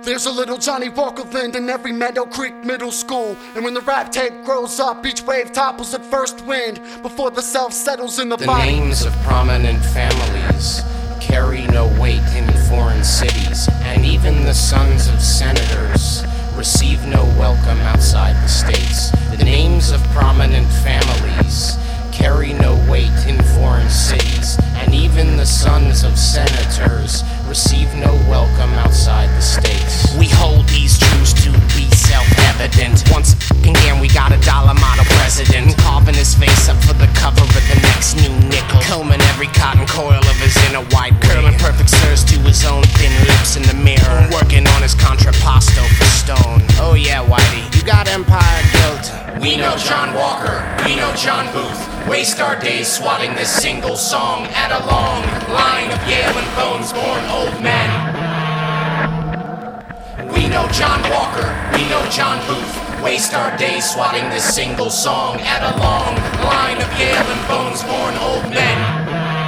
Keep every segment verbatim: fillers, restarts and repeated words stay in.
There's a little Johnny Walker Land in every Meadow Creek middle school. And when the rap tape grows up, each wave topples at first wind before the self settles in the, the body. The names of prominent families carry no weight in foreign cities, and even the sons of senators receive no welcome outside the states. The names of prominent families carry no weight in foreign cities, and even the sons of senators receive no welcome outside the states. We hold these truths to be self-evident. Once again we got a dollar model president, carving his face up for the cover of the next new nickel, combing every cotton coil of his inner white curling perfect slurs to his own thin lips in the mirror, working on his contrapposto for stone. Oh yeah, Whitey, you got empire guilt. We know John Walker, we know John Booth, waste our days swatting this single song at a long line of Yale and Bones born old men. We know John Walker, we know John Booth, waste our days swatting this single song at a long line of Yale and Bones born old men.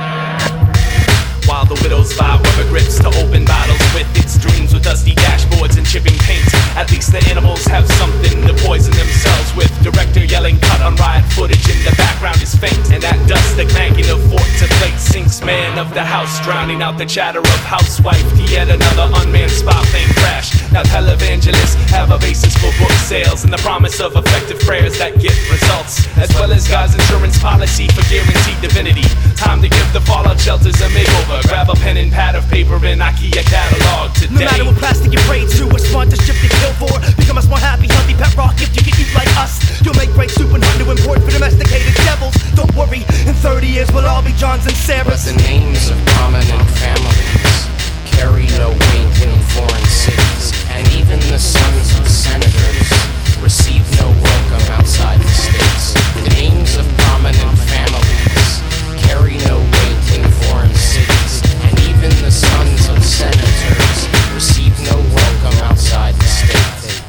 While the widows vie rubber grips to open bottles with its dreams with dusty dashboards and chipping paint, at least the animals have something to poison themselves with. Director yelling cut on riot footage, in the background is faint, and at dusk the clanking of fork to plate sinks man of the house, drowning out the chatter of housewife to yet another unmanned spy plane crash. Now televangelists have a basis for book sales and the promise of effective prayers that get results, as well as God's insurance policy for guaranteed divinity. Time to give the fallout shelters a makeover. Grab a pen and pad of paper and IKEA catalog today. No matter what plastic you pray to, what sponsorship you kill for, become a small, happy, healthy pet rock gift you can eat like us. You'll make great soup and hunt to import for domesticated devils. Don't worry, in thirty years we'll all be Johns and Sarahs. But the names of prominent families carry no weight in foreign cities, and even the sons of senators receive no welcome outside the states. The names of prominent families carry no weight in foreign cities, and even the sons of senators receive no welcome outside the states.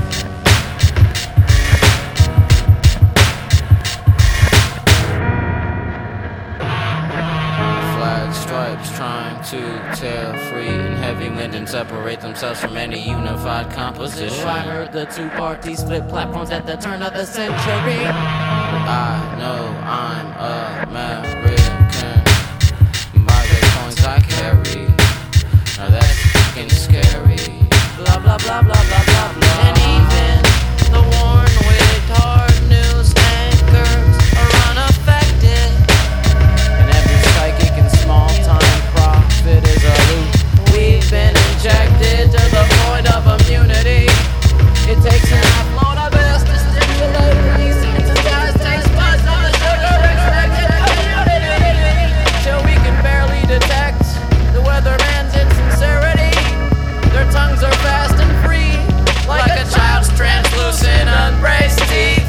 Flag stripes trying to tear free in heavy wind and separate themselves from any unified composition. I heard the two parties split platforms at the turn of the century. I know I'm American by the coins I carry. Now that's fucking scary. Blah blah blah blah blah blah blah. And even the worn with hard news anchors are unaffected. And every psychic and small time profit is a loop. We've been injected to the point of immunity. It takes an upload of this to stimulate release sensitized taste buds of the sugar expected immunity, till we can barely detect the weatherman's insincerity. Their tongues are fast and free, like a child's translucent unbraced teeth.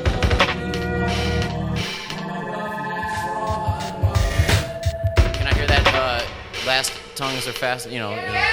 Can I hear that uh, last tongues are fast, you know? You know.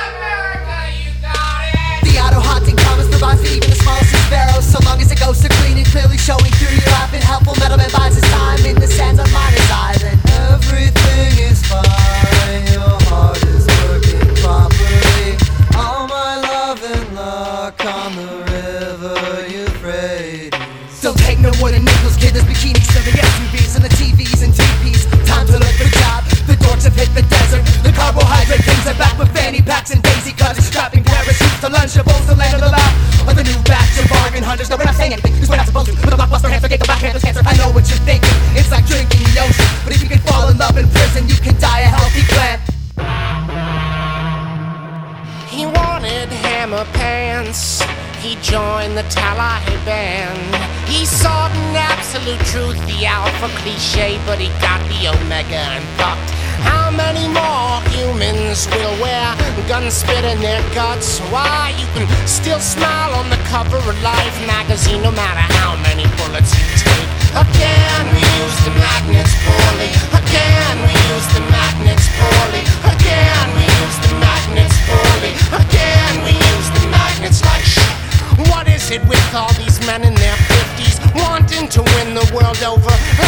The auto-haunting promise provides for even the smallest of sparrows, so long as it goes so clean and clearly showing through your life and helpful. Metalman buys his time in the sands of Miner's Island. Everything is fine, your heart is working properly. All my love and luck on the river Euphrates. Don't take no more than nickels, kid. There's bikinis serving S U Vs and the T Vs and T Ps. Time to look for a job. The dorks have hit the desert. The carbohydrate kings are back with fanny packs and daisy cuts, strapping parachutes to Lunchables to land of the lab. Or the new batch of bargain hunters. No, we're not saying anything, cause we're not supposed to. With a blockbuster hand, forget the Black Panther's cancer. I know what you're thinking, it's like drinking the ocean. But if you can fall in love in prison, you can die a healthy plant. He wanted hammer pants, he joined the Taliban. He sought an absolute truth, the alpha cliche, but he got the omega and fucked. How many more humans will wear gun spit in their guts? Why, you can still smile on the cover of Life magazine no matter how many bullets you take. Again, we use the magnets poorly. Again, we use the magnets poorly. Again, we use the magnets poorly. Again, we use the magnets like shit. What is it with all these men in their fifties wanting to win the world over?